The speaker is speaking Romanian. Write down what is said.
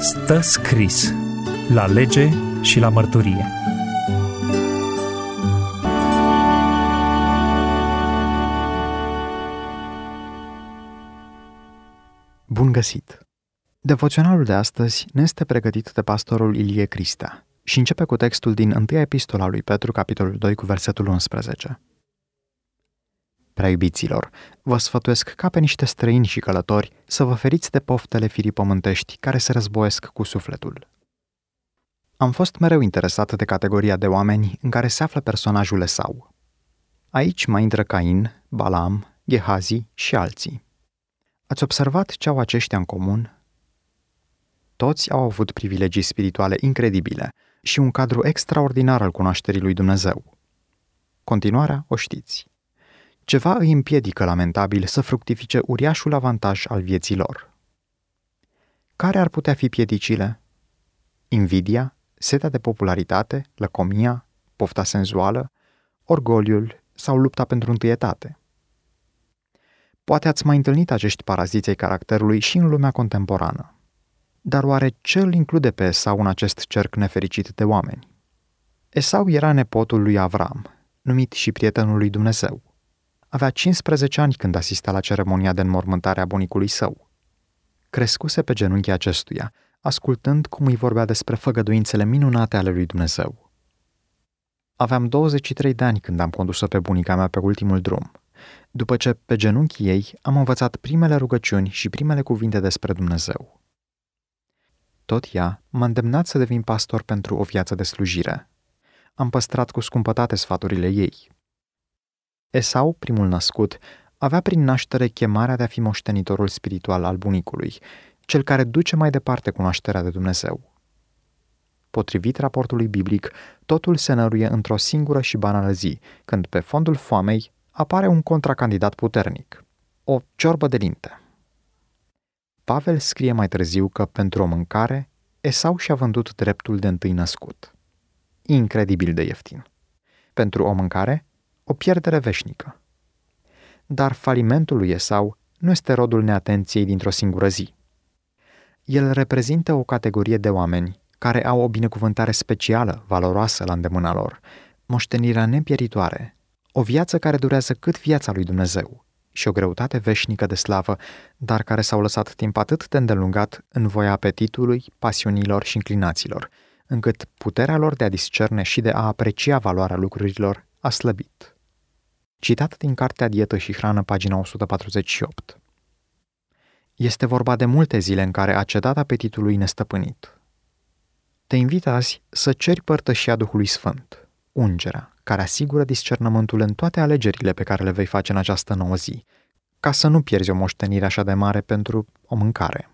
Stă scris la lege și la mărturie. Bun găsit! Devoționalul de astăzi ne este pregătit de pastorul Ilie Cristea și începe cu textul din 1 epistola lui Petru, capitolul 2, cu versetul 11. Prea iubiților, vă sfătuiesc ca pe niște străini și călători să vă feriți de poftele firii pământești care se războiesc cu sufletul. Am fost mereu interesat de categoria de oameni în care se află personajul Esau. Aici mai intră Cain, Balaam, Gehazi și alții. Ați observat ce au aceștia în comun? Toți au avut privilegii spirituale incredibile și un cadru extraordinar al cunoașterii lui Dumnezeu. Continuarea o știți. Ceva îi împiedică lamentabil să fructifice uriașul avantaj al vieții lor. Care ar putea fi piedicile? Invidia, setea de popularitate, lăcomia, pofta senzuală, orgoliul sau lupta pentru întâietate. Poate ați mai întâlnit acești paraziți ai caracterului și în lumea contemporană. Dar oare ce îl include pe Esau în acest cerc nefericit de oameni? Esau era nepotul lui Avram, numit și prietenul lui Dumnezeu. Avea 15 ani când asista la ceremonia de înmormântare a bunicului său. Crescuse pe genunchii acestuia, ascultând cum îi vorbea despre făgăduințele minunate ale lui Dumnezeu. Aveam 23 de ani când am condus-o pe bunica mea pe ultimul drum, după ce, pe genunchii ei, am învățat primele rugăciuni și primele cuvinte despre Dumnezeu. Tot ea m-a îndemnat să devin pastor pentru o viață de slujire. Am păstrat cu scumpătate sfaturile ei. Esau, primul născut, avea prin naștere chemarea de a fi moștenitorul spiritual al bunicului, cel care duce mai departe cunoașterea de Dumnezeu. Potrivit raportului biblic, totul se năruie într-o singură și banală zi, când pe fondul foamei apare un contracandidat puternic, o ciorbă de linte. Pavel scrie mai târziu că pentru o mâncare, Esau și-a vândut dreptul de întâi născut. Incredibil de ieftin. Pentru o mâncare, o pierdere veșnică. Dar falimentul lui Esau nu este rodul neatenției dintr-o singură zi. El reprezintă o categorie de oameni care au o binecuvântare specială, valoroasă la îndemâna lor, moștenirea nepieritoare, o viață care durează cât viața lui Dumnezeu și o greutate veșnică de slavă, dar care s-au lăsat timp atât de îndelungat în voia apetitului, pasiunilor și inclinațiilor, încât puterea lor de a discerne și de a aprecia valoarea lucrurilor a slăbit. Citat din Cartea Dietă și Hrană, pagina 148. Este vorba de multe zile în care a cedat apetitului nestăpânit. Te invit azi să ceri părtășia Duhului Sfânt, ungerea, care asigură discernământul în toate alegerile pe care le vei face în această nouă zi, ca să nu pierzi o moștenire așa de mare pentru o mâncare.